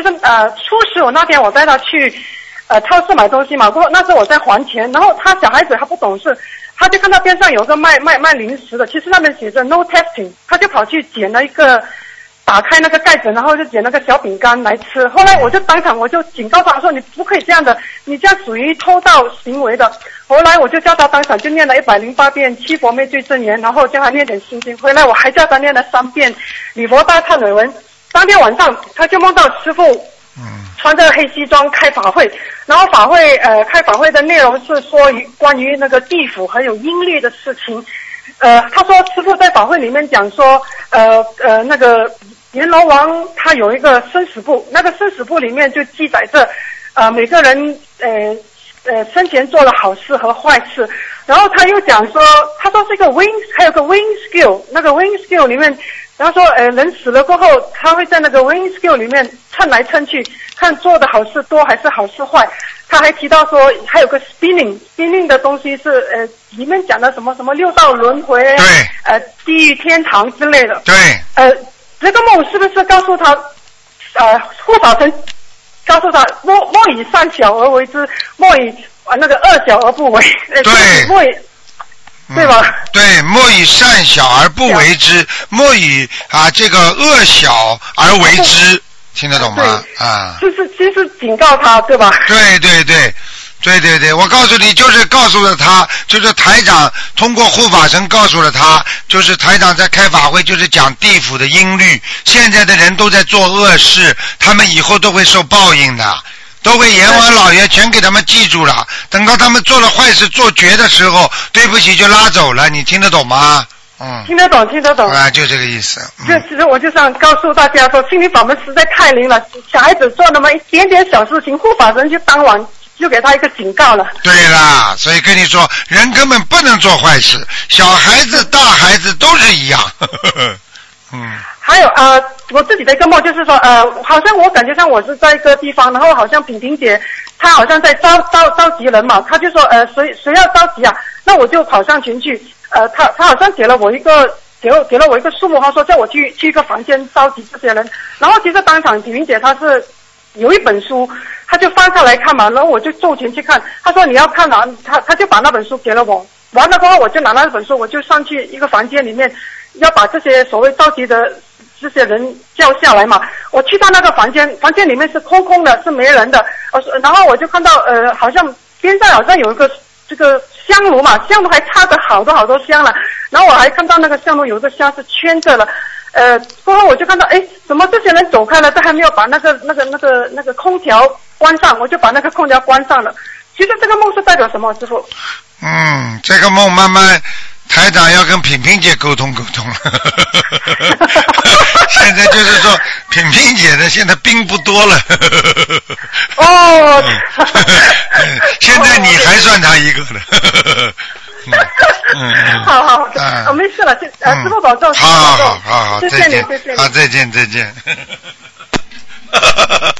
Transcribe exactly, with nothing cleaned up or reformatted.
就是呃初十我那天我带他去呃超市买东西嘛，过后那时候我在还钱，然后他小孩子他不懂事，他就看到边上有个卖卖卖零食的，其实那边写着 no testing， 他就跑去捡了一个。打开那个盖子，然后就捡那个小饼干来吃。后来我就当场我就警告他说：“你不可以这样的，你这样属于偷盗行为的。”后来我就叫他当场就念了一百零八遍七佛灭罪真言，然后叫他念点心经。回来我还叫他念了三遍礼佛大忏悔文。当天晚上他就梦到师父穿着黑西装开法会，然后法会呃开法会的内容是说关于那个地府还有阴律的事情。呃，他说师父在法会里面讲说，呃呃那个阎罗王他有一个生死簿，那个生死簿里面就记载着，呃每个人呃呃生前做了好事和坏事，然后他又讲说，他说这个 wing 还有个 wing skill， 那个 wing skill 里面，然后说呃人死了过后，他会在那个 wing skill 里面称来称去，看做的好事多还是好事坏。他还提到说还有个 spinning spinning 的东西是呃里面讲的什么什么六道轮回， 对， 呃地狱天堂之类的， 对， 呃这个梦是不是告诉他呃护法神告诉他莫莫以善小而为之，莫以呃那个恶小而不为，呃、 对， 莫以对吧、嗯？ 对，莫以善小而不为之，莫以啊这个恶小而为之。听得懂吗？啊， 就是就是警告他，对吧？ 对对对，对对对，我告诉你，就是告诉了他，就是台长通过护法神告诉了他，就是台长在开法会，就是讲地府的音律，现在的人都在做恶事，他们以后都会受报应的，都会阎王老爷全给他们记住了，等到他们做了坏事做绝的时候，对不起就拉走了，你听得懂吗？嗯， 听得懂，听得懂啊，就这个意思。 嗯、就其实我就想告诉大家说，心灵法门实在太灵了，小孩子做那么一点点小事情，护法神就当晚就给他一个警告了。 对啦，所以跟你说，人根本不能做坏事，小孩子、大孩子都是一样。呵呵嗯。 还有呃，我自己的一个梦就是说，呃，好像我感觉上我是在一个地方，然后好像萍萍姐她好像在召召召集人嘛，她就说呃谁谁要召集啊，那我就跑上前去。呃，他他好像给了我一个给了给了我一个数目，他说叫我去去一个房间召集这些人。然后其实当场萍萍姐她是有一本书，她就翻下来看嘛，然后我就凑前去看。她说你要看啊，她她就把那本书给了我。完了过后，我就拿那本书，我就上去一个房间里面，要把这些所谓召集的这些人叫下来嘛。我去到那个房间，房间里面是空空的，是没人的。呃，然后我就看到呃，好像边上好像有一个。这个香炉嘛，香炉还插着好多好多香了，然后我还看到那个香炉有一个香是圈着了，呃，过后我就看到，哎，怎么这些人走开了，这还没有把那个那个那个那个空调关上，我就把那个空调关上了。其实这个梦是代表什么，师父？ 嗯，这个梦慢慢台长要跟萍萍姐沟通沟通了。现在就是说萍萍姐的现在兵不多了。 哦。 现在你还算他一个呢。嗯嗯、 好好，啊、哦，没事了，呃，师父保重， 好好好好好， 谢谢你，谢谢你， 好，再见再见。